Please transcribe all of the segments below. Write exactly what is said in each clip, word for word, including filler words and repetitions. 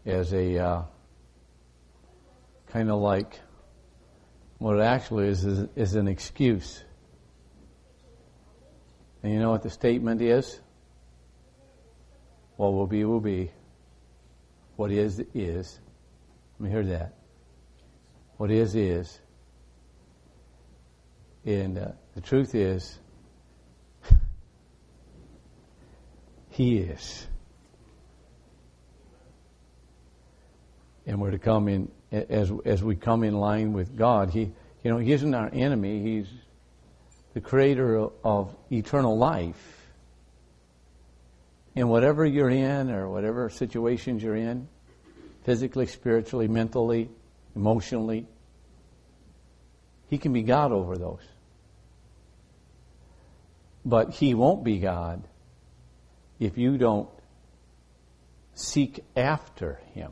as a uh, kind of like what it actually is, is is an excuse. And you know what the statement is? What will be, will be. What is, is. Let me hear that. What is, is. And uh, the truth is, He is. And we're to come in, as as we come in line with God, He, you know, He isn't our enemy. He's the creator of, of eternal life. And whatever you're in, or whatever situations you're in, physically, spiritually, mentally, emotionally, He can be God over those. But He won't be God if you don't seek after Him.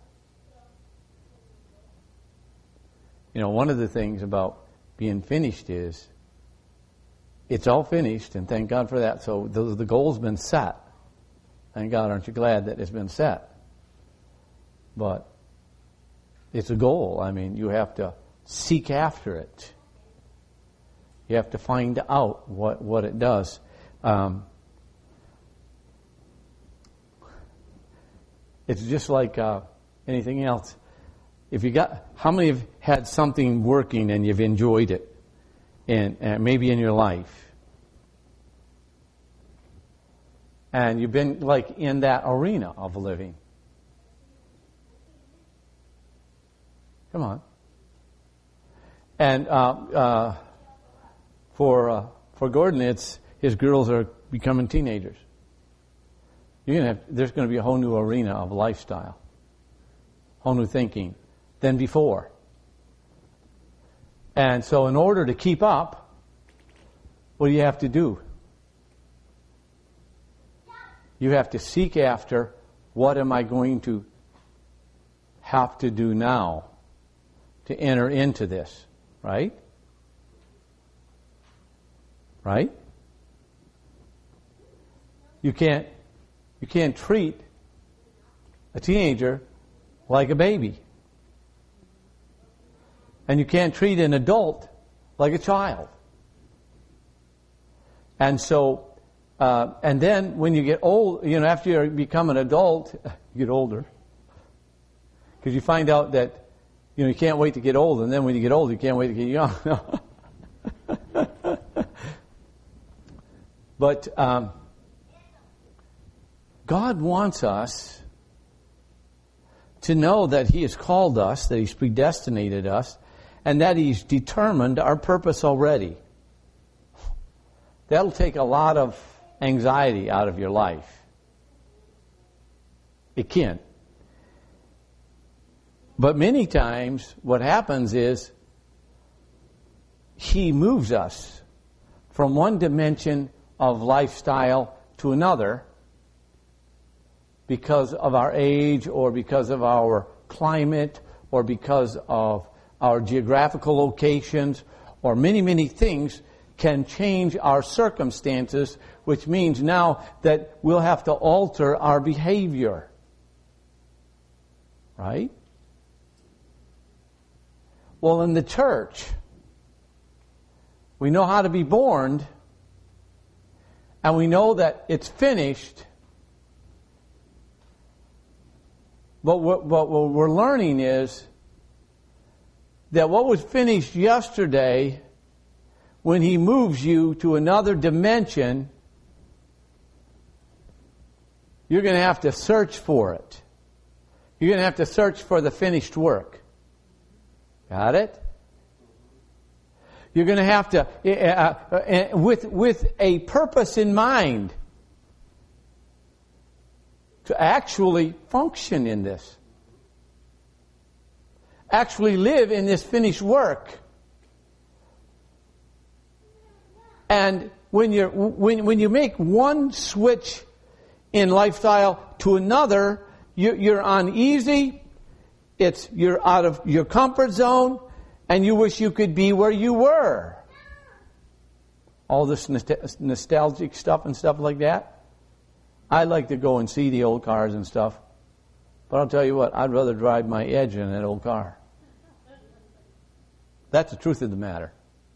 You know, one of the things about being finished is it's all finished, and thank God for that. So the, the goal's been set. Thank God, aren't you glad that it's been set? But it's a goal. I mean, you have to seek after it. You have to find out what, what it does. Um, it's just like uh, anything else. If you got, how many have had something working and you've enjoyed it, and, and maybe in your life, and you've been like in that arena of living? Come on. And uh, uh, for uh, for Gordon, it's his girls are becoming teenagers. You're gonna have, there's going to be a whole new arena of lifestyle, whole new thinking than before. And so in order to keep up, what do you have to do? You have to seek after, what am I going to have to do now to enter into this, right? Right? You can't you can't treat a teenager like a baby. And you can't treat an adult like a child. And so, uh, and then when you get old, you know, after you become an adult, you get older. Because you find out that, you know, you can't wait to get old, and then when you get old, you can't wait to get young. But um, God wants us to know that He has called us, that He's predestinated us, and that He's determined our purpose already. That'll take a lot of anxiety out of your life. It can. But many times what happens is He moves us from one dimension of lifestyle to another because of our age, or because of our climate, or because of our geographical locations, or many, many things can change our circumstances, which means now that we'll have to alter our behavior. Right? Well, in the church, we know how to be born, and we know that it's finished. But what, what we're learning is that what was finished yesterday, when He moves you to another dimension, you're going to have to search for it. You're going to have to search for the finished work. Got it? You're going to have to, uh, uh, with, with a purpose in mind, to actually function in this. Actually live in this finished work. And when you when when you make one switch in lifestyle to another, you, you're uneasy. It's you're out of your comfort zone, and you wish you could be where you were. All this nostalgic stuff and stuff like that. I like to go and see the old cars and stuff But I'll tell you what, I'd rather drive my Edge in that old car. That's the truth of the matter.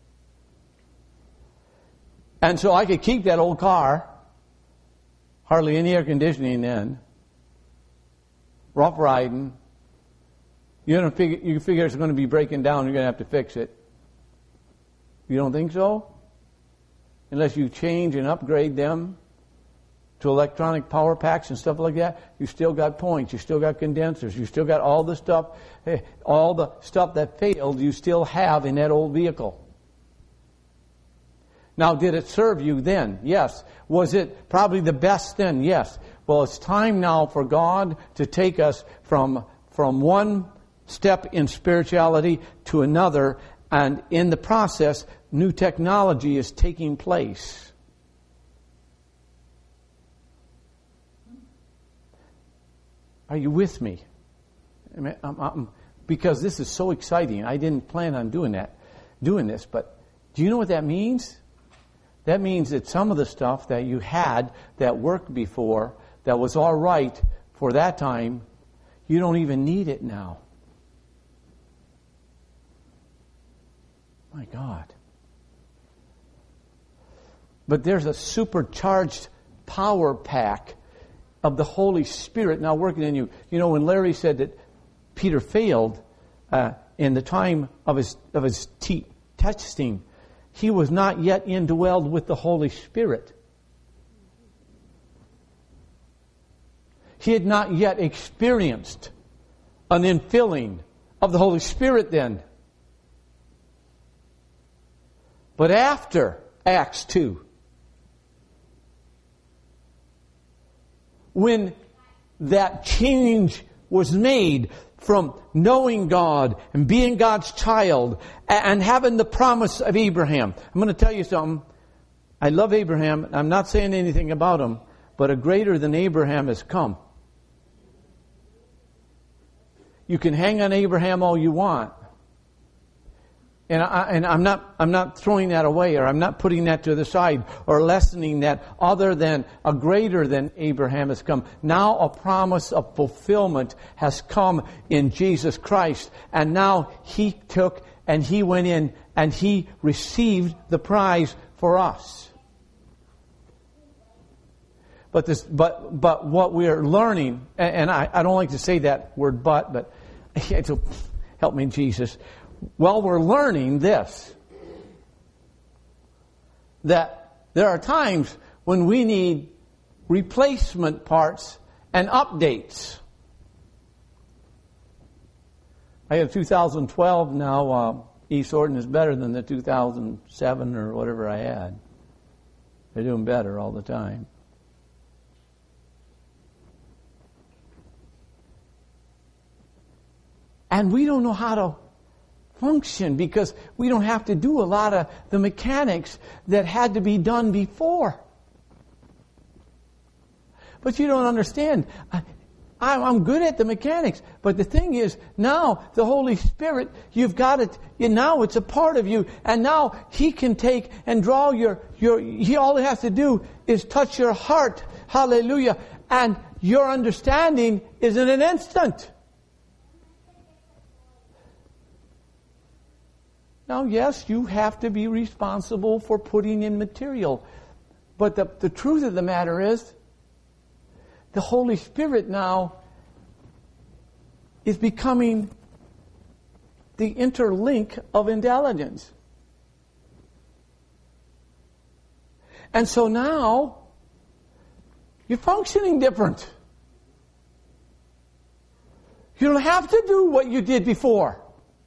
And so I could keep that old car, hardly any air conditioning then, rough riding. You don't figure, you figure it's going to be breaking down, you're going to have to fix it. You don't think so? Unless you change and upgrade them to electronic power packs and stuff like that, you still got points, you still got condensers, you still got all the stuff, all the stuff that failed, you still have in that old vehicle. Now, did it serve you then? Yes. Was it probably the best then? Yes. Well, it's time now for God to take us from, from one step in spirituality to another, and in the process, new technology is taking place. Are you with me? I mean, I'm, I'm, because this is so exciting. I didn't plan on doing that, doing this, but do you know what that means? That means that some of the stuff that you had that worked before, that was all right for that time, you don't even need it now. My God. But there's a supercharged power pack of the Holy Spirit now working in you. You know, when Larry said that Peter failed uh, in the time of his of his te- testing, he was not yet indwelled with the Holy Spirit. He had not yet experienced an infilling of the Holy Spirit then. But after Acts two, when that change was made from knowing God and being God's child and having the promise of Abraham. I'm going to tell you something. I love Abraham. I'm not saying anything about him, but a greater than Abraham has come. You can hang on Abraham all you want. And, I, and I'm not I'm not throwing that away, or I'm not putting that to the side or lessening that, other than a greater than Abraham has come. Now a promise of fulfillment has come in Jesus Christ. And now He took and He went in and He received the prize for us. But this, but but what we're learning, and, and I, I don't like to say that word but, but help me, Jesus. Well, we're learning this, that there are times when we need replacement parts and updates. I have two thousand twelve now. Uh, East Orton is better than the two thousand seven or whatever I had. They're doing better all the time. And we don't know how to function because we don't have to do a lot of the mechanics that had to be done before. But you don't understand. I, I'm good at the mechanics, but the thing is, now the Holy Spirit, you've got it. Now it's a part of you, and now He can take and draw your your. He all He has to do is touch your heart. Hallelujah! And your understanding is in an instant. Now, yes, you have to be responsible for putting in material. But the, the truth of the matter is, the Holy Spirit now is becoming the interlink of intelligence. And so now, you're functioning different. You don't have to do what you did before.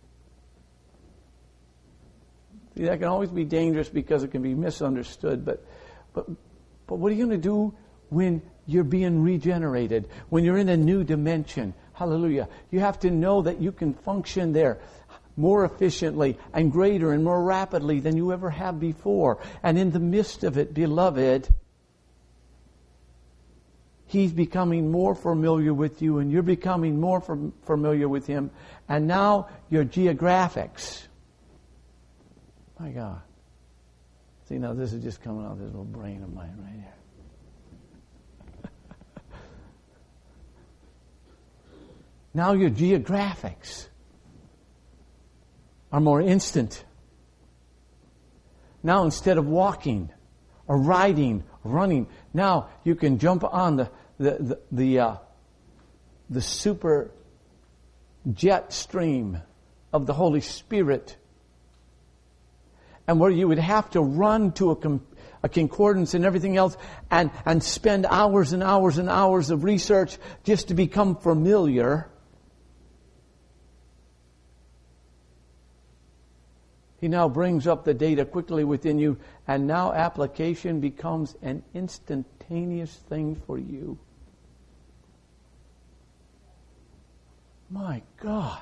See, that can always be dangerous because it can be misunderstood. But, but, but what are you going to do when you're being regenerated? When you're in a new dimension? Hallelujah. You have to know that you can function there more efficiently and greater and more rapidly than you ever have before. And in the midst of it, beloved, He's becoming more familiar with you and you're becoming more familiar with Him. And now your geographics. My God. See, now this is just coming out of this little brain of mine right here. Now your geographics are more instant. Now instead of walking or riding, or running, now you can jump on the the the the, uh, the super jet stream of the Holy Spirit, and where you would have to run to a, com- a concordance and everything else, and and spend hours and hours and hours of research just to become familiar. He now brings up the data quickly within you, and now application becomes an instantaneous thing for you. My God.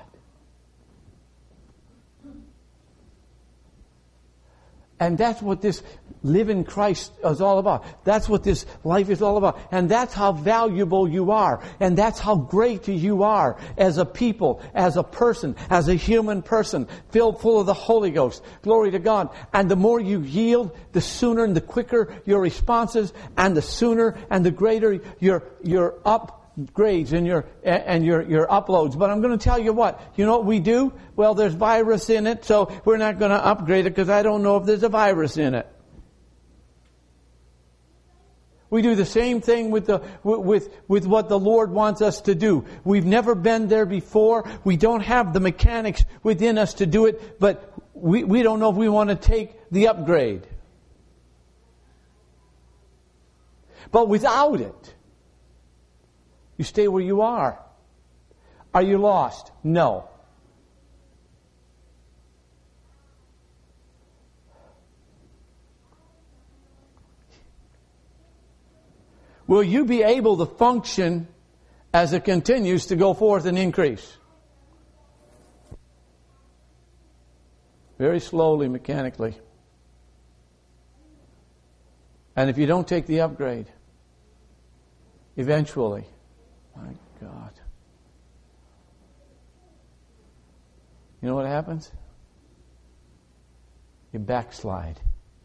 And that's what this live in Christ is all about. That's what this life is all about. And that's how valuable you are. And that's how great you are as a people, as a person, as a human person, filled full of the Holy Ghost. Glory to God. And the more you yield, the sooner and the quicker your responses, and the sooner and the greater your your upgrades and your and your your uploads. But I'm going to tell you what. You know what we do? Well, there's virus in it, so we're not going to upgrade it because I don't know if there's a virus in it. We do the same thing with the with with what the Lord wants us to do. We've never been there before. We don't have the mechanics within us to do it, but we, we don't know if we want to take the upgrade. But without it, you stay where you are. Are you lost? No. Will you be able to function as it continues to go forth and increase? Very slowly, mechanically. And if you don't take the upgrade, eventually, my God. You know what happens? You backslide.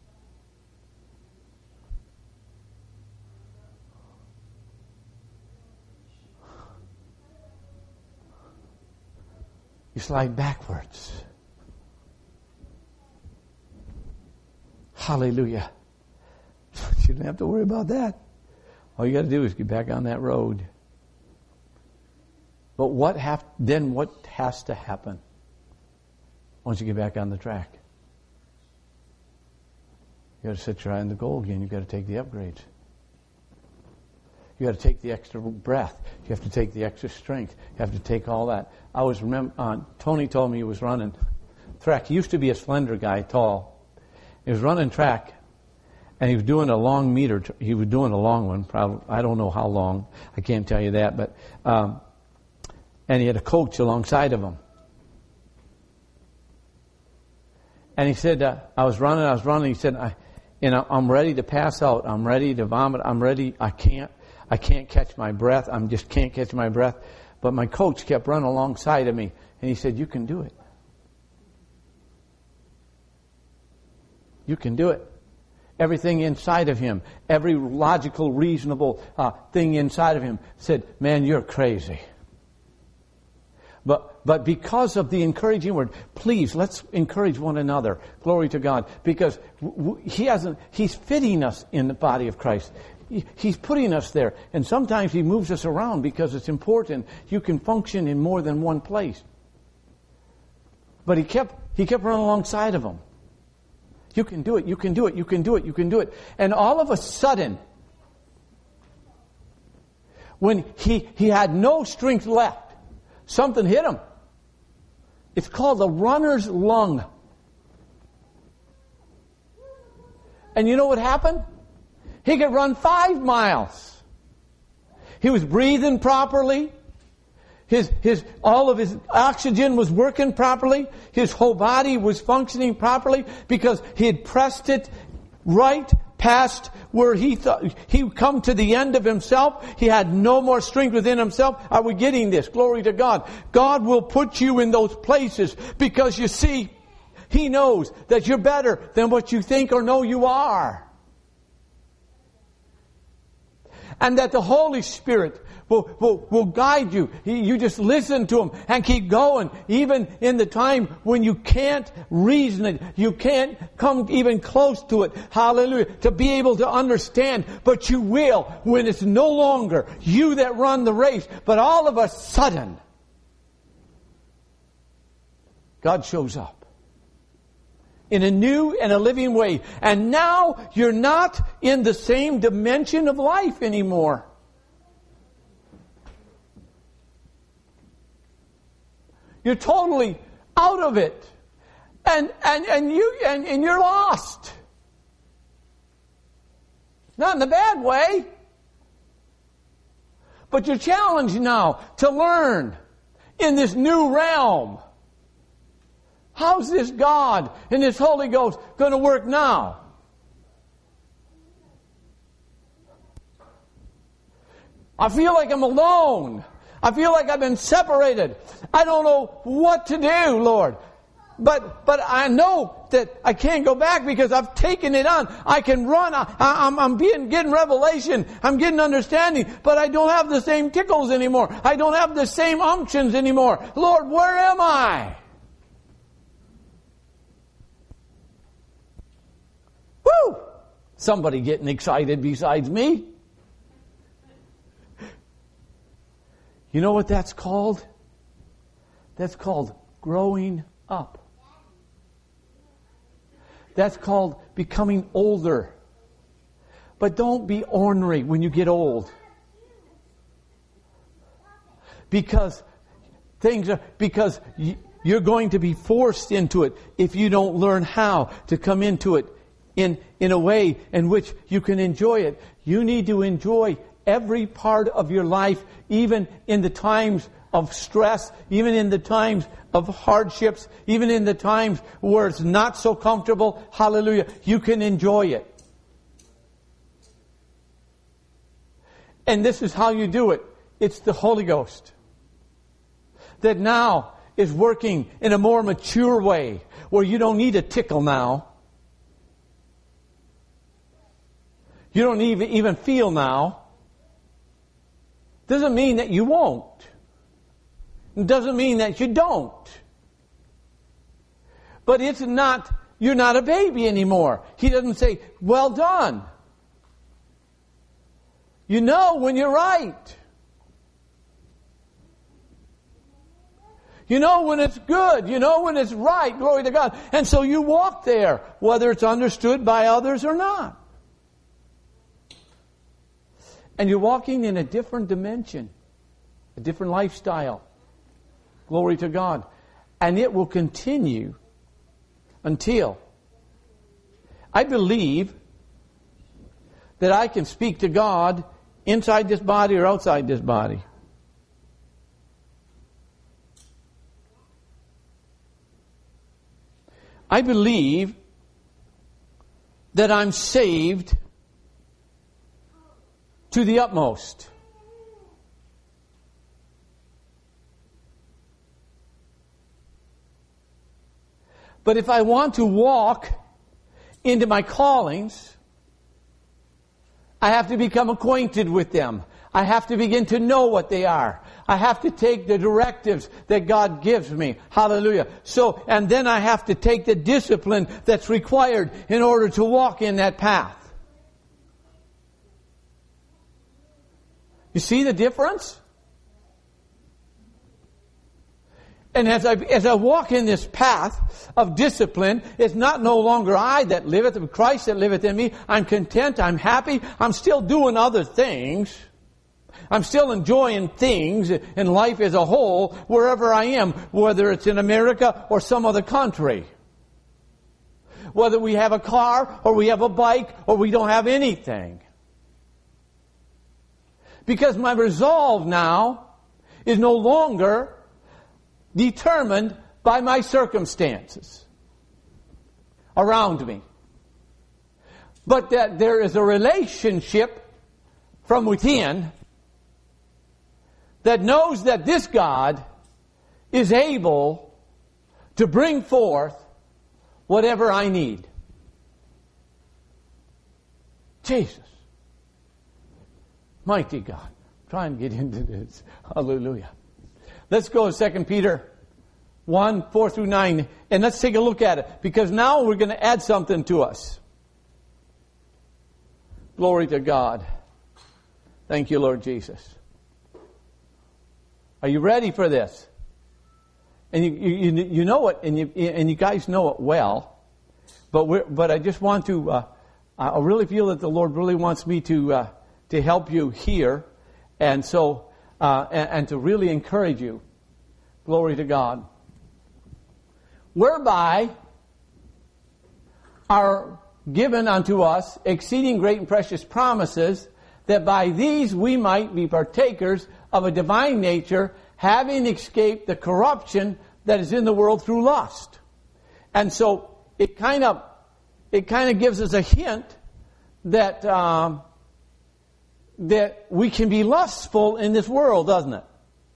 You slide backwards. Hallelujah. You don't have to worry about that. All you got to do is get back on that road. But what have, then what has to happen once you get back on the track? You got to set your eye on the goal again. You got to take the upgrades. You got to take the extra breath. You have to take the extra strength. You have to take all that. I was remember uh, Tony told me he was running track. He used to be a slender guy, tall. He was running track, and he was doing a long meter. He was doing a long one. Probably I don't know how long. I can't tell you that. But um, and he had a coach alongside of him. And he said, uh, "I was running. I was running." He said, "I, you know, I'm ready to pass out. I'm ready to vomit. I'm ready. I can't." I can't catch my breath. I just can't catch my breath. But my coach kept running alongside of me. And he said, you can do it. You can do it. Everything inside of him, every logical, reasonable uh, thing inside of him said, man, you're crazy. But but because of the encouraging word, please, let's encourage one another. Glory to God. Because w- w- he hasn't, he's fitting us in the body of Christ. He's putting us there. And sometimes He moves us around because it's important. You can function in more than one place. But He kept He kept running alongside of them. You can do it, you can do it, you can do it, you can do it. And all of a sudden, when he, he had no strength left, something hit him. It's called the runner's lung. And you know what happened? He could run five miles. He was breathing properly. His, his, all of his oxygen was working properly. His whole body was functioning properly because he had pressed it right past where he thought he would come to the end of himself. He had no more strength within himself. Are we getting this? Glory to God. God will put you in those places because you see, He knows that you're better than what you think or know you are. And that the Holy Spirit will, will, will guide you. He, you just listen to Him and keep going. Even in the time when you can't reason it, you can't come even close to it. Hallelujah. To be able to understand. But you will when it's no longer you that run the race. But all of a sudden, God shows up in a new and a living way. And now you're not in the same dimension of life anymore. You're totally out of it. And and, and you and, and you're lost. Not in a bad way. But you're challenged now to learn in this new realm. How's this God and this Holy Ghost going to work now? I feel like I'm alone. I feel like I've been separated. I don't know what to do, Lord. But but I know that I can't go back because I've taken it on. I can run. I, I'm, I'm being, getting revelation. I'm getting understanding. But I don't have the same tickles anymore. I don't have the same unctions anymore. Lord, where am I? Woo! Somebody getting excited besides me. You know what that's called? That's called growing up. That's called becoming older. But don't be ornery when you get old. Because things are, because you're going to be forced into it if you don't learn how to come into it in, in a way in which you can enjoy it. You need to enjoy every part of your life, even in the times of stress, even in the times of hardships, even in the times where it's not so comfortable. Hallelujah. You can enjoy it. And this is how you do it. It's the Holy Ghost that now is working in a more mature way where you don't need a tickle now. You don't even, even feel now. Doesn't mean that you won't. It doesn't mean that you don't. But it's not, you're not a baby anymore. He doesn't say, well done. You know when you're right. You know when it's good. You know when it's right. Glory to God. And so you walk there, whether it's understood by others or not. And you're walking in a different dimension, a different lifestyle. Glory to God. And it will continue until I believe that I can speak to God inside this body or outside this body. I believe that I'm saved to the utmost. But if I want to walk into my callings, I have to become acquainted with them. I have to begin to know what they are. I have to take the directives that God gives me. Hallelujah. So, and then I have to take the discipline that's required in order to walk in that path. You see the difference? And as I, as I walk in this path of discipline, it's not no longer I that liveth, but Christ that liveth in me. I'm content, I'm happy, I'm still doing other things. I'm still enjoying things in life as a whole, wherever I am, whether it's in America or some other country. Whether we have a car, or we have a bike, or we don't have anything. Because my resolve now is no longer determined by my circumstances around me. But that there is a relationship from within that knows that this God is able to bring forth whatever I need. Jesus. Mighty God. try and get into this. Hallelujah. Let's go to Second Peter one, four through nine, and let's take a look at it, because now we're going to add something to us. Glory to God. Thank you, Lord Jesus. Are you ready for this? And you you, you know it, and you and you guys know it well. But we're, but I just want to. Uh, I really feel that the Lord really wants me to uh, to help you here, and so uh, and, and to really encourage you. Glory to God. Whereby are given unto us exceeding great and precious promises, that by these we might be partakers of a divine nature, having escaped the corruption that is in the world through lust. And so it kind of it kind of gives us a hint that um, that we can be lustful in this world, doesn't it?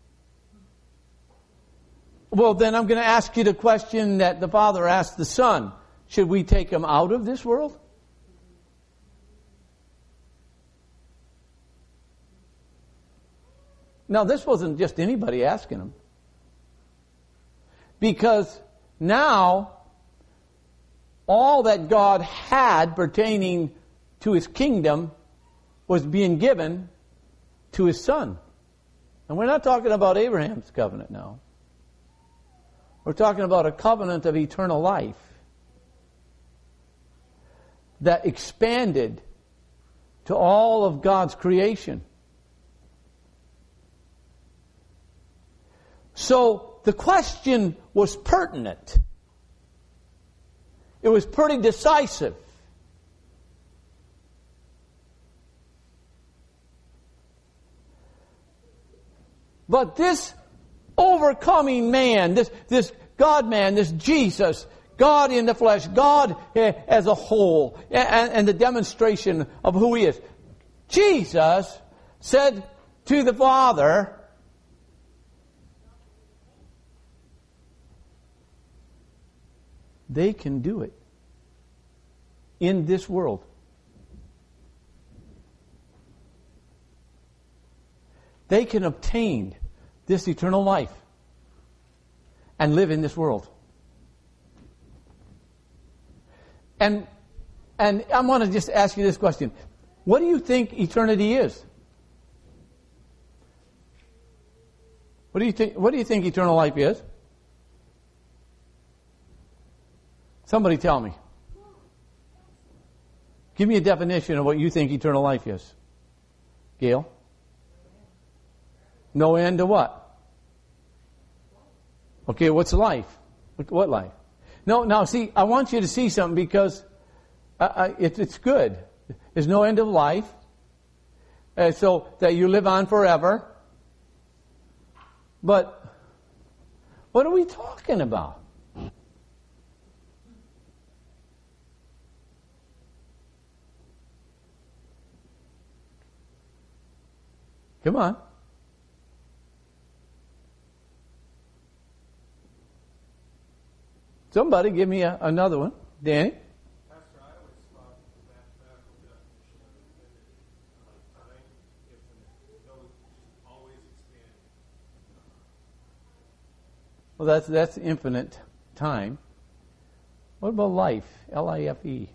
Well, then I'm going to ask you the question that the Father asked the Son. Should we take him out of this world? Now, this wasn't just anybody asking him. Because now, all that God had pertaining to his kingdom was being given to his Son. And we're not talking about Abraham's covenant now. We're talking about a covenant of eternal life that expanded to all of God's creation. So the question was pertinent. It was pretty decisive. But this overcoming man, this, this God-man, this Jesus, God in the flesh, God as a whole, and, and the demonstration of who He is. Jesus said to the Father, they can do it in this world. They can obtain this eternal life and live in this world. And and I want to just ask you this question. What do you think eternity is? What do you think what do you think eternal life is? Somebody tell me. Give me a definition of what you think eternal life is. Gail? No end to what? Okay, what's life? What life? No, now see, I want you to see something because uh, uh, it, it's good. There's no end of life. Uh, so that you live on forever. But what are we talking about? Come on. Somebody give me a, another one. Danny? Pastor, I always thought the mathematical definition of infinity, like time, infinite, no, just always expanding. Well, that's that's infinite time. What about life? L I F E.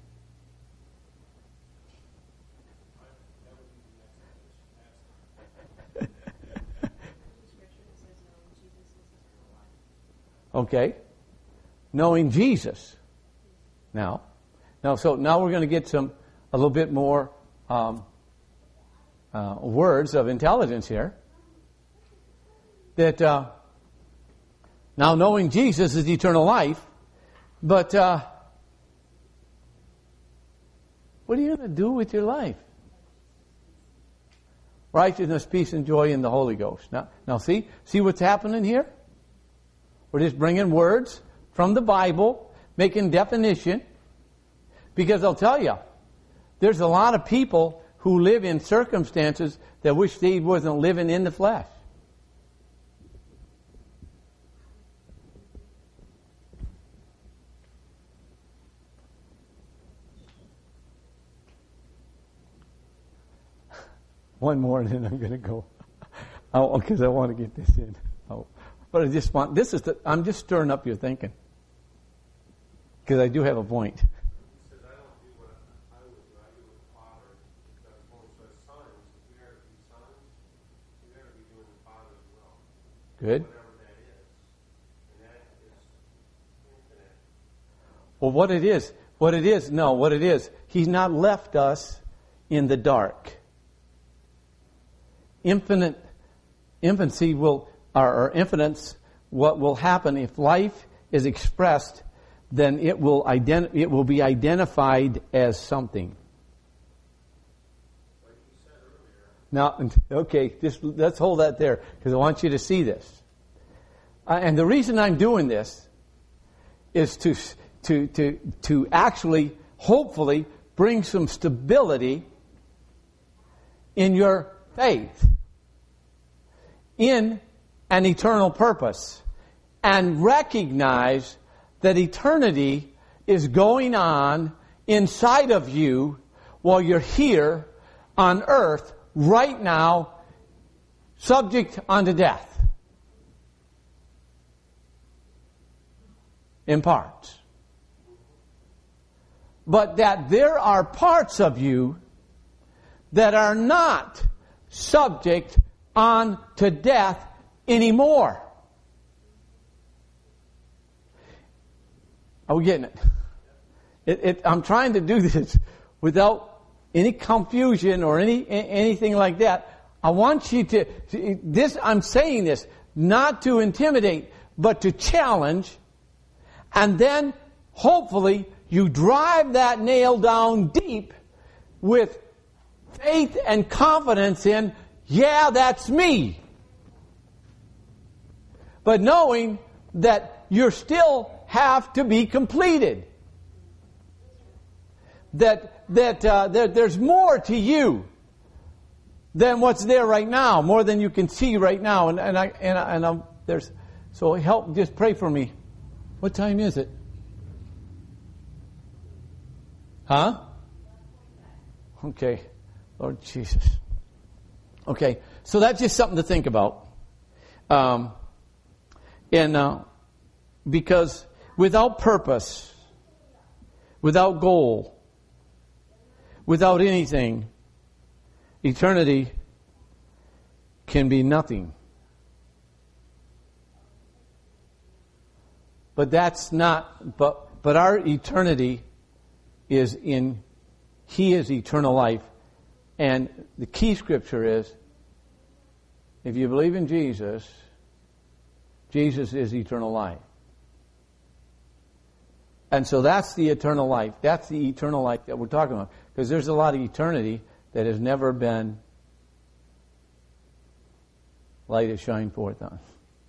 Okay. Knowing Jesus. Now, now, so now we're going to get some, a little bit more um, uh, words of intelligence here. That uh, now knowing Jesus is eternal life, but uh, what are you going to do with your life? Righteousness, peace, and joy in the Holy Ghost. Now, now see, see what's happening here? We're just bringing words from the Bible, making definition. Because I'll tell you, there's a lot of people who live in circumstances that wish they wasn't living in the flesh. One more and then I'm going to go. Oh, because I want to get this in. Oh, but I just want, this is the, I'm just stirring up your thinking. Because I do have a point. He says, I don't do what I would do. I do what the Father does. So as sons, if we are to be sons, we are to be doing the Father's will. Good. Whatever that is. And that is infinite. Well, what it is, what it is, no, what it is, He's not left us in the dark. Infinite, infancy will, or, or infinite, what will happen if life is expressed, then it will ident- it will be identified as something. Like you said earlier. Now, okay, just let's hold that there, because I want you to see this. Uh, and the reason I'm doing this is to to to to actually, hopefully, bring some stability in your faith, in an eternal purpose, and recognize that eternity is going on inside of you while you're here on earth right now, subject unto death. In parts. But that there are parts of you that are not subject unto death anymore. Are we getting it? It, it? I'm trying to do this without any confusion or any anything like that. I want you to, this, I'm saying this not to intimidate, but to challenge, and then hopefully you drive that nail down deep with faith and confidence in, yeah, that's me. But knowing that you still have to be completed. That that, uh, that there's more to you than what's there right now, more than you can see right now. And and I and, I, and I'm, there's so help. Just pray for me. What time is it? Huh? Okay, Lord Jesus. Okay, so that's just something to think about. Um, and uh, because without purpose, without goal, without anything, eternity can be nothing. But that's not, but, but our eternity is in, He is eternal life. And the key scripture is, if you believe in Jesus, Jesus is eternal life. And so that's the eternal life. That's the eternal life that we're talking about. Because there's a lot of eternity that has never been light to shine forth on.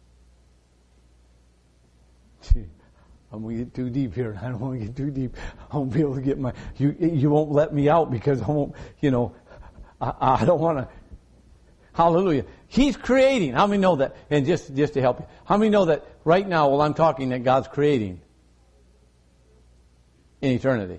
Gee, I'm going to get too deep here. I don't want to get too deep. I won't be able to get my... You you won't let me out because I won't, you know... I, I don't want to... Hallelujah. He's creating. How many know that? And just, just to help you. How many know that right now while I'm talking that God's creating in eternity?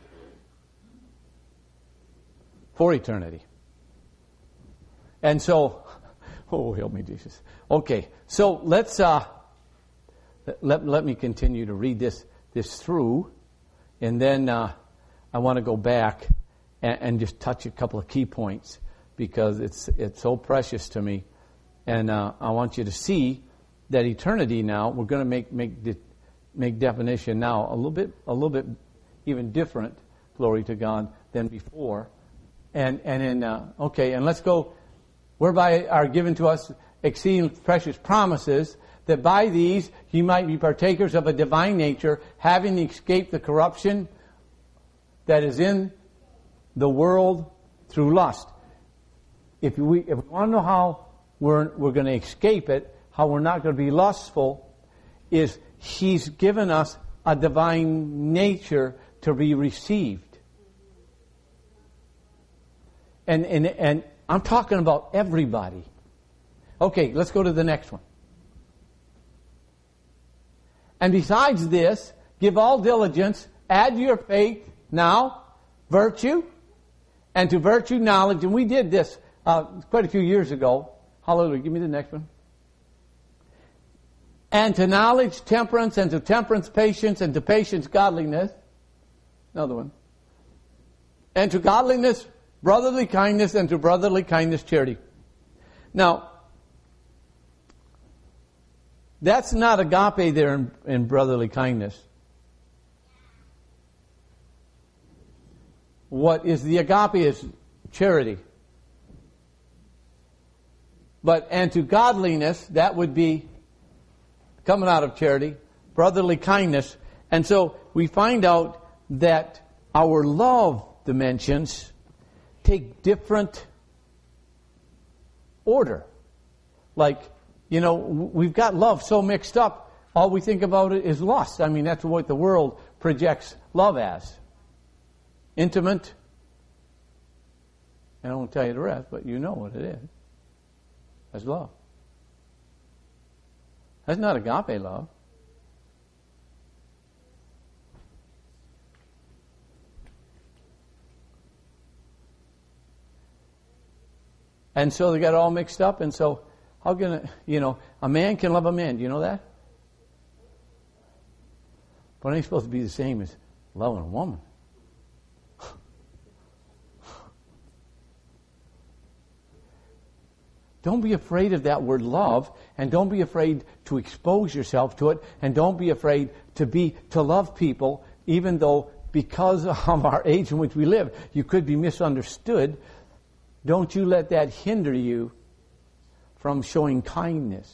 For eternity. And so... Oh, help me, Jesus. Okay, so let's... Uh, Let, let me continue to read this this through, and then uh, I want to go back and, and just touch a couple of key points because it's it's so precious to me, and uh, I want you to see that eternity now. We're going to make make de- make definition now a little bit a little bit even different. Glory to God than before, and and in uh, okay, and let's go. Whereby are given to us exceeding precious promises, that by these ye might be partakers of a divine nature, having escaped the corruption that is in the world through lust. If we, if we want to know how we're, we're going to escape it, how we're not going to be lustful, is He's given us a divine nature to be received. And, and, and I'm talking about everybody. Okay, let's go to the next one. And besides this, give all diligence, add to your faith now virtue, and to virtue knowledge. And we did this uh, quite a few years ago. Hallelujah. Give me the next one. And to knowledge, temperance, and to temperance, patience, and to patience, godliness. Another one. And to godliness, brotherly kindness, and to brotherly kindness, charity. Now, that's not agape there in, in brotherly kindness. What is the agape is charity. But, and to godliness, that would be coming out of charity, brotherly kindness. And so we find out that our love dimensions take different order. Like, you know, we've got love so mixed up, all we think about it is lust. I mean, that's what the world projects love as. Intimate. And I won't tell you the rest, but you know what it is. That's love. That's not agape love. And so they got all mixed up, and so how can it, you know, a man can love a man. Do you know that? But it ain't supposed to be the same as loving a woman. Don't be afraid of that word love, and don't be afraid to expose yourself to it, and don't be afraid to be to love people, even though because of our age in which we live, you could be misunderstood. Don't you let that hinder you from showing kindness,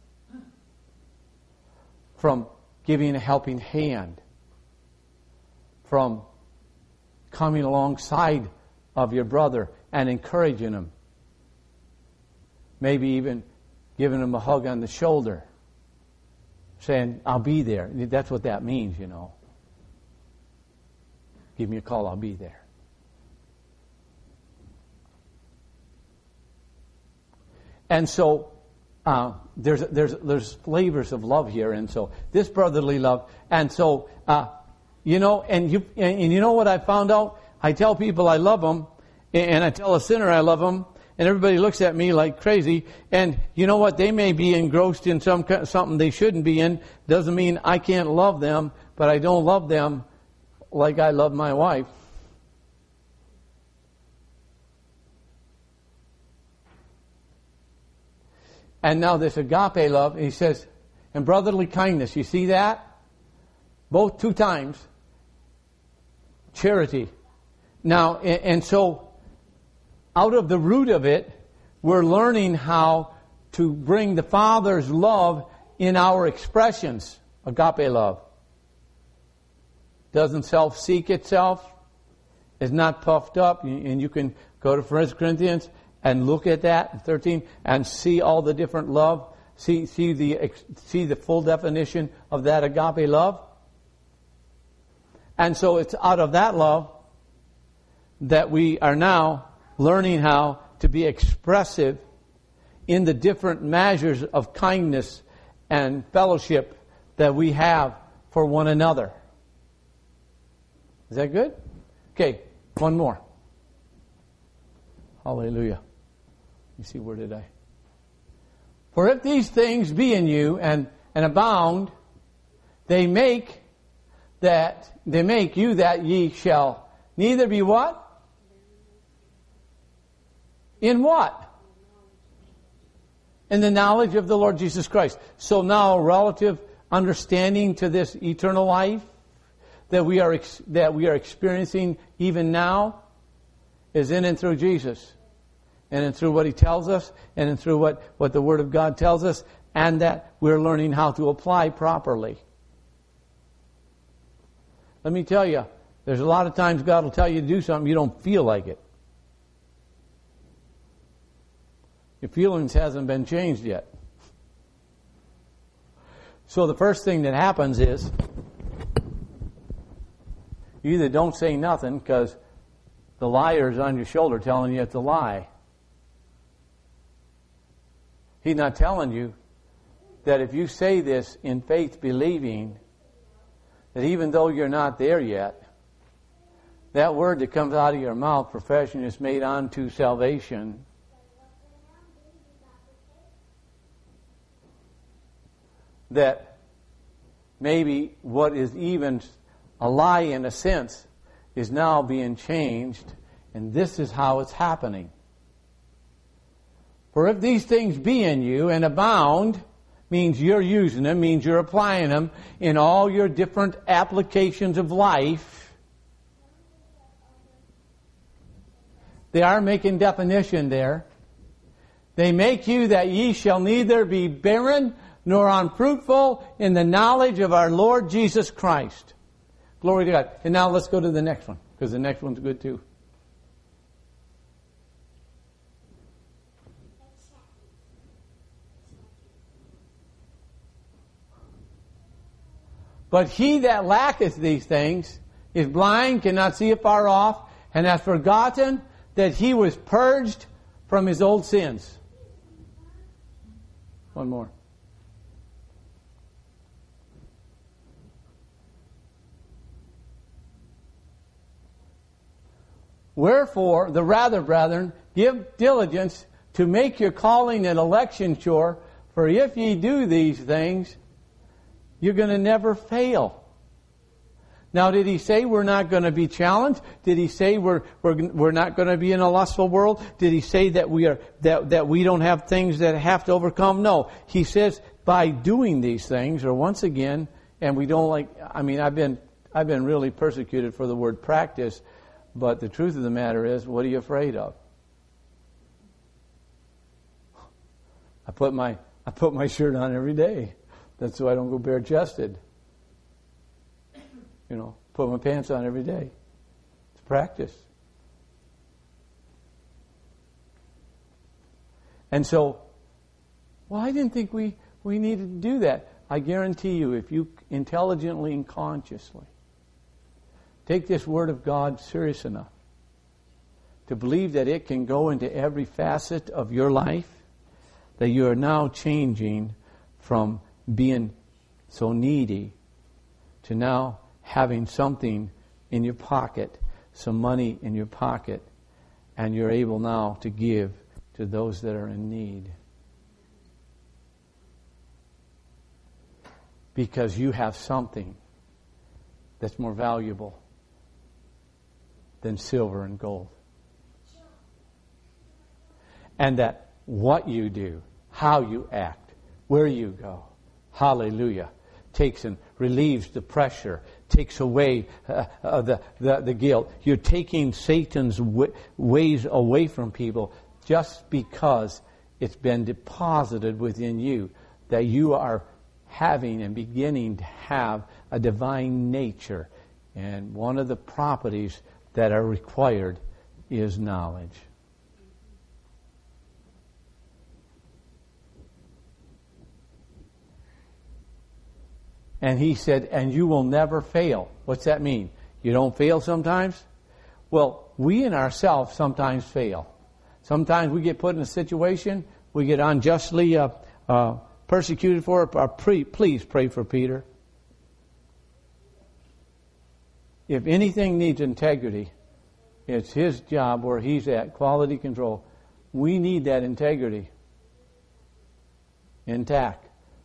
from giving a helping hand, from coming alongside of your brother and encouraging him. Maybe even giving him a hug on the shoulder, saying, I'll be there. That's what that means, you know. Give me a call, I'll be there. And so uh, there's there's there's flavors of love here, and so this brotherly love, and so uh, you know, and you and, and you know what I found out? I tell people I love them, and I tell a sinner I love them, and everybody looks at me like crazy. And you know what? They may be engrossed in some something they shouldn't be in. Doesn't mean I can't love them, but I don't love them like I love my wife. And now this agape love, he says, and brotherly kindness. You see that? Both two times. Charity. Now, and so out of the root of it, we're learning how to bring the Father's love in our expressions. Agape love. Doesn't self-seek itself. Is not puffed up. And you can go to First Corinthians and look at that, thirteen, and see all the different love. See, see the see the full definition of that agape love. And so it's out of that love that we are now learning how to be expressive in the different measures of kindness and fellowship that we have for one another. Is that good? Okay, one more. Hallelujah. You see, where did I? For if these things be in you and, and abound, they make that they make you that ye shall neither be what? In what? In the knowledge of the Lord Jesus Christ. So now, relative understanding to this eternal life that we are ex- that we are experiencing even now is in and through Jesus. And in through what He tells us, and in through what, what the Word of God tells us, and that we're learning how to apply properly. Let me tell you, there's a lot of times God will tell you to do something, you don't feel like it. Your feelings hasn't been changed yet. So the first thing that happens is, you either don't say nothing because the liar's on your shoulder telling you it's a lie. He's not telling you that if you say this in faith, believing that even though you're not there yet, that word that comes out of your mouth, profession is made unto salvation, that maybe what is even a lie in a sense is now being changed, and this is how it's happening. For if these things be in you and abound, means you're using them, means you're applying them in all your different applications of life. They are making definition there. They make you that ye shall neither be barren nor unfruitful in the knowledge of our Lord Jesus Christ. Glory to God. And now let's go to the next one, because the next one's good too. But he that lacketh these things is blind, cannot see afar off, and hath forgotten that he was purged from his old sins. One more. Wherefore, the rather, brethren, give diligence to make your calling and election sure, for if ye do these things, you're going to never fail. Now, did he say we're not going to be challenged? Did he say we're we're we're not going to be in a lustful world? Did he say that we are that that we don't have things that have to overcome? No. He says by doing these things, or once again, and we don't like. I mean, I've been I've been really persecuted for the word practice, but the truth of the matter is, what are you afraid of? I put my I put my shirt on every day. That's so I don't go bare-chested. You know, put my pants on every day. It's practice. And so, well, I didn't think we, we needed to do that. I guarantee you, if you intelligently and consciously take this Word of God serious enough to believe that it can go into every facet of your life, that you are now changing from being so needy to now having something in your pocket, some money in your pocket, and you're able now to give to those that are in need. Because you have something that's more valuable than silver and gold. And that what you do, how you act, where you go, hallelujah, takes and relieves the pressure, takes away uh, uh, the, the, the guilt. You're taking Satan's w- ways away from people just because it's been deposited within you that you are having and beginning to have a divine nature. And one of the properties that are required is knowledge. And he said, and you will never fail. What's that mean? You don't fail sometimes? Well, we in ourselves sometimes fail. Sometimes we get put in a situation, we get unjustly uh, uh, persecuted for it. Uh, pre- please pray for Peter. If anything needs integrity, it's his job where he's at, quality control. We need that integrity intact.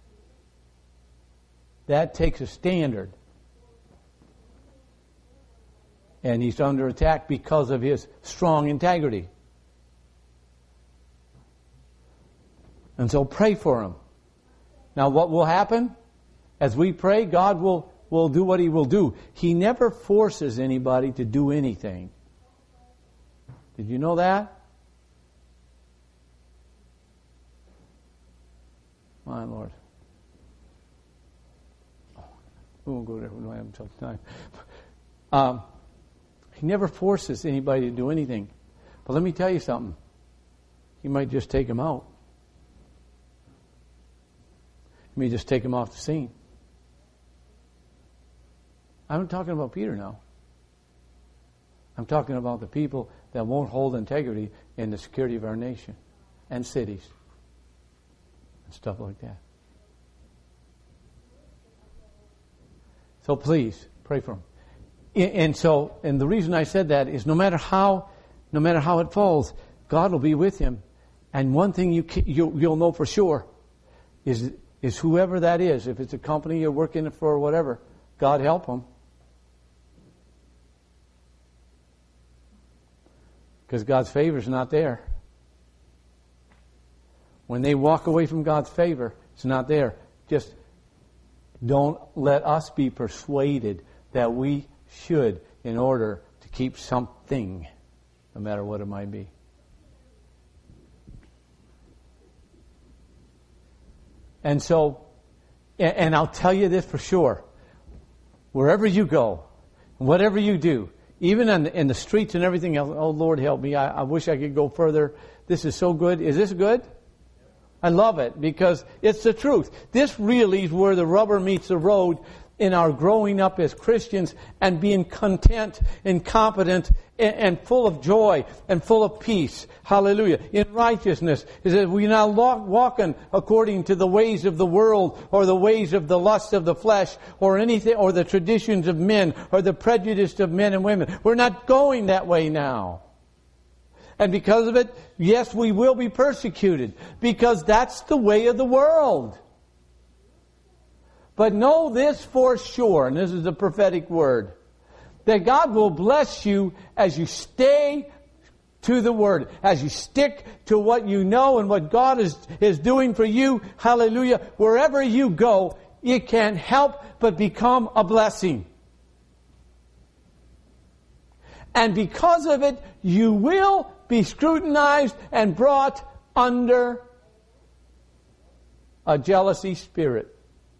That takes a standard. And he's under attack because of his strong integrity. And so pray for him. Now what will happen? As we pray, God will, will do what he will do. He never forces anybody to do anything. Did you know that? My Lord. We won't go there. We don't have until time. Um, he never forces anybody to do anything. But let me tell you something. He might just take him out. He may just take him off the scene. I'm not talking about Peter now. I'm talking about the people that won't hold integrity in the security of our nation and cities and stuff like that. So please, pray for him. And so, and the reason I said that is no matter how, no matter how it falls, God will be with him. And one thing you, you you'll know for sure is is whoever that is. If it's a company you're working for or whatever, God help them. Because God's favor is not there. When they walk away from God's favor, it's not there. Just don't let us be persuaded that we should in order to keep something, no matter what it might be. And so, and I'll tell you this for sure. Wherever you go, whatever you do, even in the, in the streets and everything else, oh Lord help me, I, I wish I could go further. This is so good. Is this good? I love it because it's the truth. This really is where the rubber meets the road in our growing up as Christians and being content and competent and, and full of joy and full of peace. Hallelujah. In righteousness. Is that we're not walking according to the ways of the world or the ways of the lust of the flesh or anything or the traditions of men or the prejudice of men and women. We're not going that way now. And because of it, yes, we will be persecuted because that's the way of the world. But know this for sure, and this is a prophetic word, that God will bless you as you stay to the Word, as you stick to what you know and what God is, is doing for you. Hallelujah. Wherever you go, it can't help but become a blessing. And because of it, you will be scrutinized and brought under a jealousy spirit.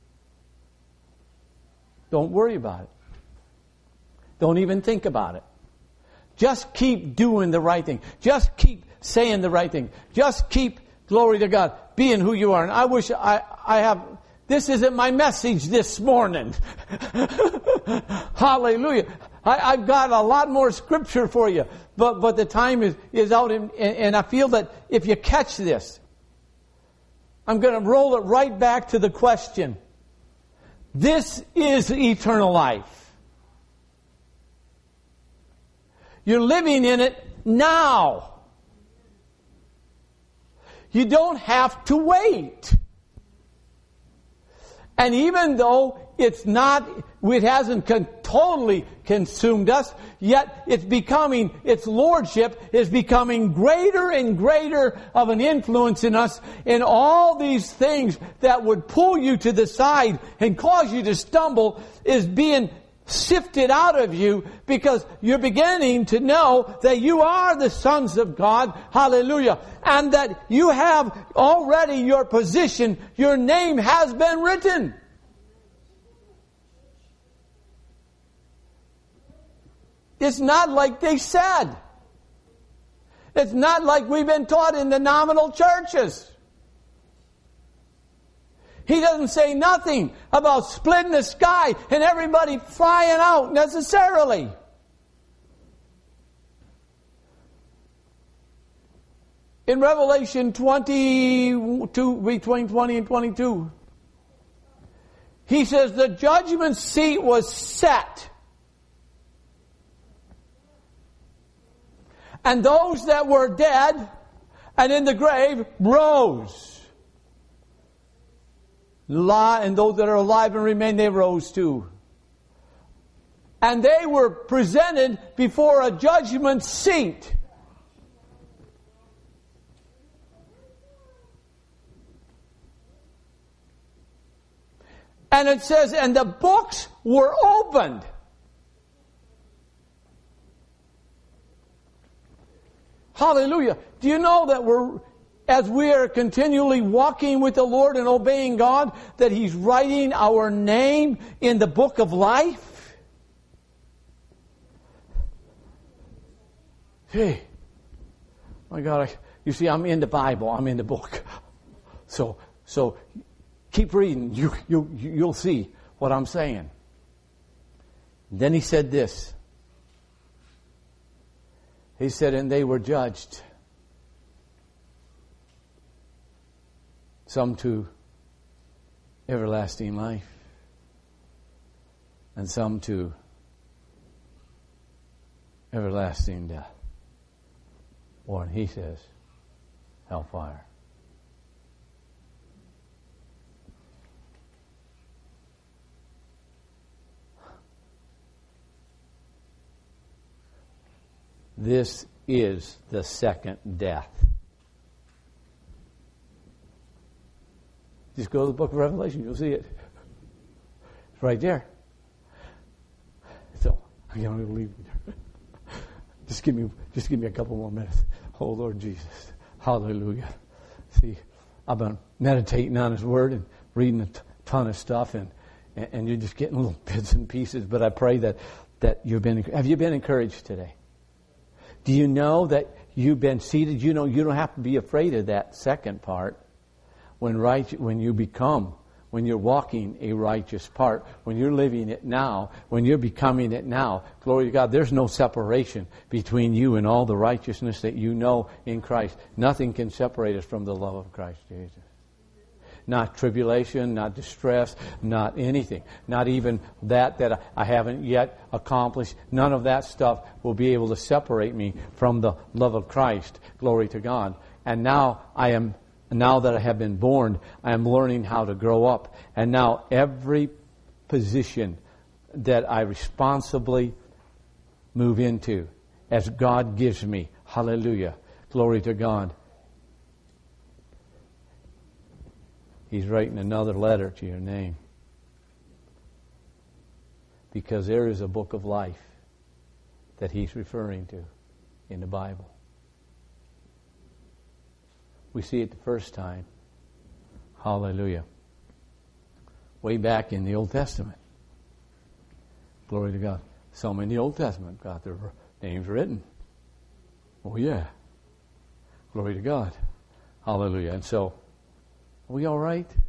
Don't worry about it. Don't even think about it. Just keep doing the right thing. Just keep saying the right thing. Just keep, glory to God, being who you are. And I wish I, I have, this isn't my message this morning. Hallelujah. I, I've got a lot more scripture for you. But, but the time is, is out and, and I feel that if you catch this, I'm going to roll it right back to the question. This is eternal life. You're living in it now. You don't have to wait. And even though it's not, it hasn't con- totally consumed us, yet it's becoming, its lordship is becoming greater and greater of an influence in us. And all these things that would pull you to the side and cause you to stumble is being sifted out of you because you're beginning to know that you are the sons of God. Hallelujah. And that you have already your position. Your name has been written. It's not like they said. It's not like we've been taught in the nominal churches. He doesn't say nothing about splitting the sky and everybody flying out necessarily. In Revelation twenty-two, between twenty and twenty-two, he says the judgment seat was set. And those that were dead and in the grave rose. And those that are alive and remain, they rose too. And they were presented before a judgment seat. And it says, and the books were opened. Hallelujah. Do you know that we're, as we are continually walking with the Lord and obeying God, that He's writing our name in the book of life? Hey, my God, I, you see, I'm in the Bible. I'm in the book. So, so keep reading. You, you, you'll see what I'm saying. Then he said this. He said, and they were judged. Some to everlasting life. And some to everlasting death. Or, he says, hellfire. This is the second death. Just go to the book of Revelation. You'll see it. It's right there. So, I'm going to leave you there. Just give me, just give me a couple more minutes. Oh, Lord Jesus. Hallelujah. See, I've been meditating on His Word and reading a t- ton of stuff, and, and, and you're just getting little bits and pieces. But I pray that, that you've been, have you been encouraged today? Do you know that you've been seated? You know, you don't have to be afraid of that second part. When right, when you become, when you're walking a righteous part, when you're living it now, when you're becoming it now, glory to God, there's no separation between you and all the righteousness that you know in Christ. Nothing can separate us from the love of Christ Jesus. Not tribulation, not distress, not anything. Not even that that I haven't yet accomplished. None of that stuff will be able to separate me from the love of Christ. Glory to God. And now I am, now that I have been born, I am learning how to grow up. And now every position that I responsibly move into, as God gives me, hallelujah, glory to God, He's writing another letter to your name. Because there is a book of life that He's referring to in the Bible. We see it the first time. Hallelujah. Way back in the Old Testament. Glory to God. Some in the Old Testament got their names written. Oh yeah. Glory to God. Hallelujah. And so, are we all right?